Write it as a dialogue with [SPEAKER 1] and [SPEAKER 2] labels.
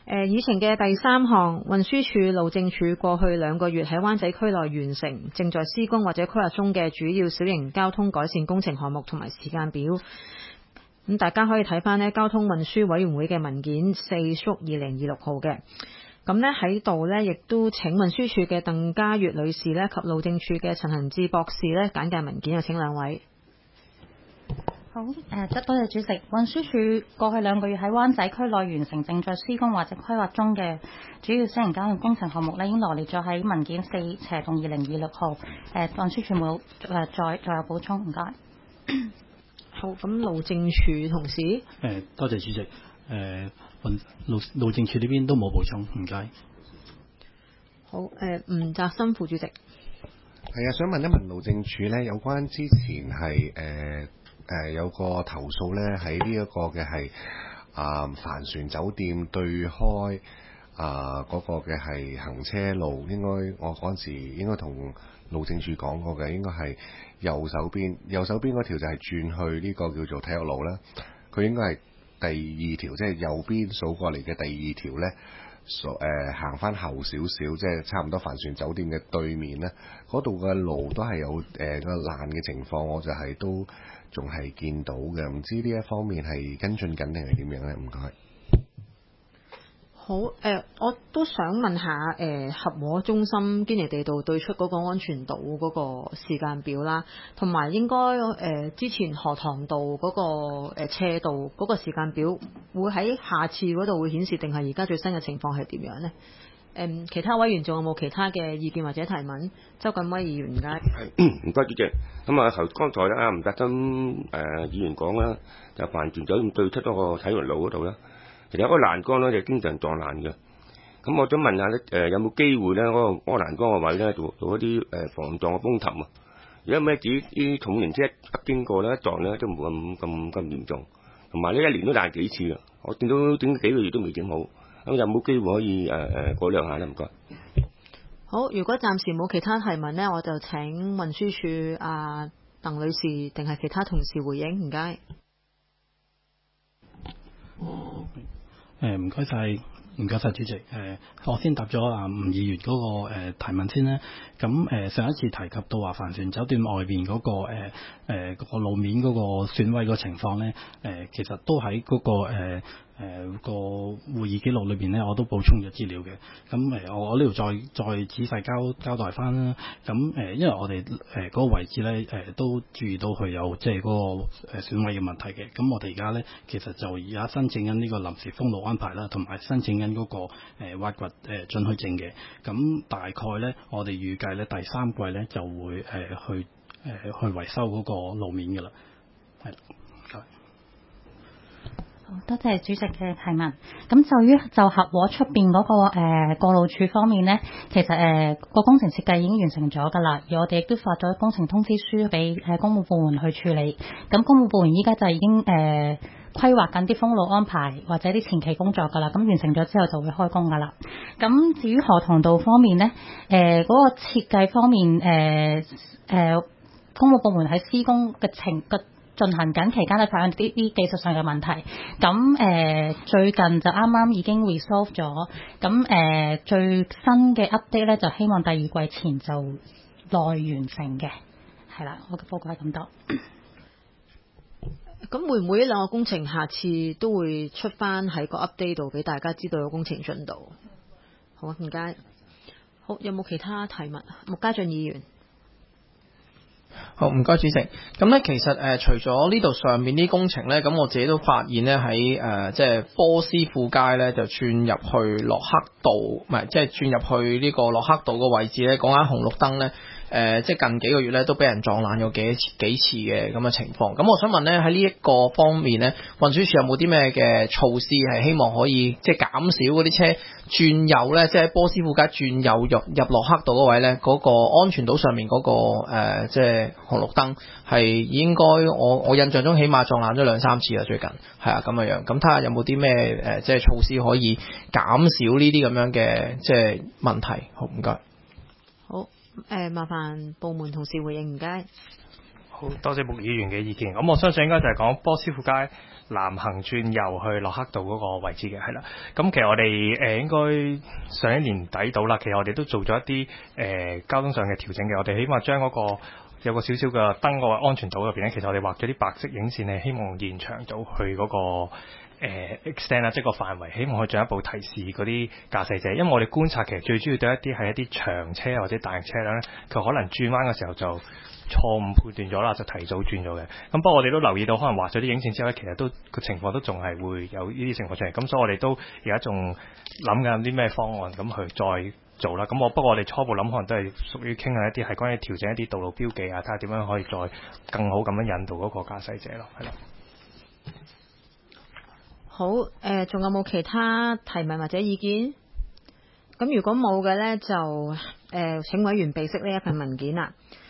[SPEAKER 1] 議程嘅第三項，運輸署、路政署過去2個月喺灣仔區內完成正在施工或者規劃中嘅主要小型交通改善工程項目同埋時間表。咁大家可以睇翻呢交通運輸委員會嘅文件4/2026號嘅。咁呢喺度呢，亦都請運輸署嘅鄧家月女士呢及路政署嘅陳恒志博士呢簡介文件，有請兩位。
[SPEAKER 2] 好，多謝主席。運輸署過去2個月喺灣仔區內完成正在施工或者規劃中嘅主要小型交通工程項目呢，已經羅列咗喺文件4/2026號。運輸署冇再有補充，唔該。
[SPEAKER 1] 好，咁路政署同事。
[SPEAKER 3] 多謝主席。路政署呢邊都冇補充，唔該。
[SPEAKER 1] 好，吳澤新副主席。係
[SPEAKER 4] 啊，想問一問路政署呢，有關之前係有個投訴呢，喺呢一個嘅係帆船酒店對開嗰個嘅係行車路，應該我嗰陣時應該同路政署講過嘅，應該係右手邊嗰條就係轉去呢個叫做體育路啦。佢應該係第2條，即係右邊數過嚟嘅第2條呢。行翻後少少，即係差唔多帆船酒店嘅對面呢，嗰度嘅路都係有個爛嘅情況，我就係都仲係見到嘅，唔知呢一方面係跟進緊定係點樣呢？唔該。
[SPEAKER 1] 好，我都想問下，合和中心堅尼地道對出嗰個安全島嗰個時間表啦，同埋應該之前荷塘道嗰個斜道嗰個時間表，會喺下次嗰度會顯示，定係而家最新嘅情況係點樣呢？其他委員仲有冇其他嘅意見或者提問？周錦威議員，唔該。
[SPEAKER 5] 唔該主席。咁啊，剛才咧吳澤新議員講啦，就帆船酒店對出嗰個體育路嗰度啦。其實嗰個欄杆咧就經常撞爛嘅，咁我想問下咧，有冇機會咧嗰個欄杆個位咧做一啲防撞嘅風頭啊？如果咩啲重型車一經過咧一撞咧都冇咁嚴重，同埋呢1年都爛幾次啊！我見到整幾個月都未整好，咁有冇機會可以改良下咧？唔該。
[SPEAKER 1] 好，如果暫時冇其他提問咧，我就請運輸署鄧女士定係其他同事回應，唔該。
[SPEAKER 3] 唔該晒主席。我先答咗吳議員嗰個提問先啦。咁上一次提及到話帆船酒店外邊嗰個路面嗰個損毀個情況咧，其實都喺嗰個會議記錄裏邊咧，我都補充咗資料嘅。咁我呢度再仔細交代翻啦。咁因為我哋嗰個位置咧都注意到佢有即係嗰個損毀嘅問題嘅。咁我哋而家咧其實就而家申請緊呢個臨時封路安排啦，同埋申請緊嗰個挖掘准許證嘅。咁大概咧，我哋預計咧第3季咧就會去維修嗰個路面嘅啦。係啦。
[SPEAKER 2] 多謝主席嘅提問。咁就合和出邊嗰個過路處方面呢，其實個工程設計已經完成咗㗎啦，而我哋亦都發咗工程通知書俾公務部門去處理。咁公務部門依家就已經規劃緊啲封路安排或者啲前期工作㗎啦。咁完成咗之後就會開工㗎啦。咁至於荷塘道方面呢，嗰個設計方面公務部門喺施工嘅進行緊期間咧，發現啲技術上嘅問題，咁最近就啱啱已經 resolve 咗，咁最新嘅 update 咧就希望第2季前就內完成嘅，係啦，我嘅報告係咁多。
[SPEAKER 1] 咁會唔會呢2個工程下次都會出翻喺個 update 度俾大家知道個工程進度？好，唔該。好，有冇其他提問？穆家俊議員。
[SPEAKER 6] 好，唔該主席。咁咧，其實除咗呢度上面啲工程咧，咁我自己都發現咧喺即係波斯富街咧，就轉入去洛克道，唔係即係轉入去呢個洛克道個位置咧，講緊紅綠燈咧。即係近幾個月咧都俾人撞爛咗幾次嘅咁嘅情況。咁我想問咧喺呢一個方面咧，運輸署有冇啲咩嘅措施係希望可以即係減少嗰啲車轉右咧，即係波斯富街轉右入洛克道嗰位咧，嗰個安全島上面嗰個即係紅綠燈係應該我印象中起碼撞爛咗2-3次啦，最近係啊咁嘅樣。咁睇下有冇啲咩即係措施可以減少呢啲咁樣嘅即係問題。好，唔該。
[SPEAKER 1] 好。麻煩部門同事回應，唔該。
[SPEAKER 7] 好多謝穆議員嘅意見。咁我相信應該就係講波斯富街南行轉右去洛克道嗰個位置嘅，係啦。咁其實我哋應該上一年底到啦，其實我哋都做咗一啲交通上嘅調整嘅，我哋希望將嗰個有個少少嘅燈個安全島入邊咧，其實我哋畫咗啲白色影線係希望延長到去嗰個extend 啦，即係個範圍，希望去進一步提示嗰啲駕駛者，因為我哋觀察其實最主要對一啲係一啲長車或者大型車輛咧，佢可能轉彎嘅時候就錯誤判斷咗啦，就提早轉咗嘅。咁不過我哋都留意到，可能畫咗啲影線之後咧，其實都個情況都仲係會有呢啲情況出嚟。咁所以我哋都而家仲諗緊啲咩方案咁去再做啦。咁不過我哋初步諗可能都係屬於傾向一啲係關於調整一啲道路標記啊，睇下點樣可以再更好咁樣引導嗰個駕駛者咯，係啦。
[SPEAKER 1] 好，仲有冇其他提問或者意見？咁如果冇嘅呢，就請委員備悉呢一份文件啦。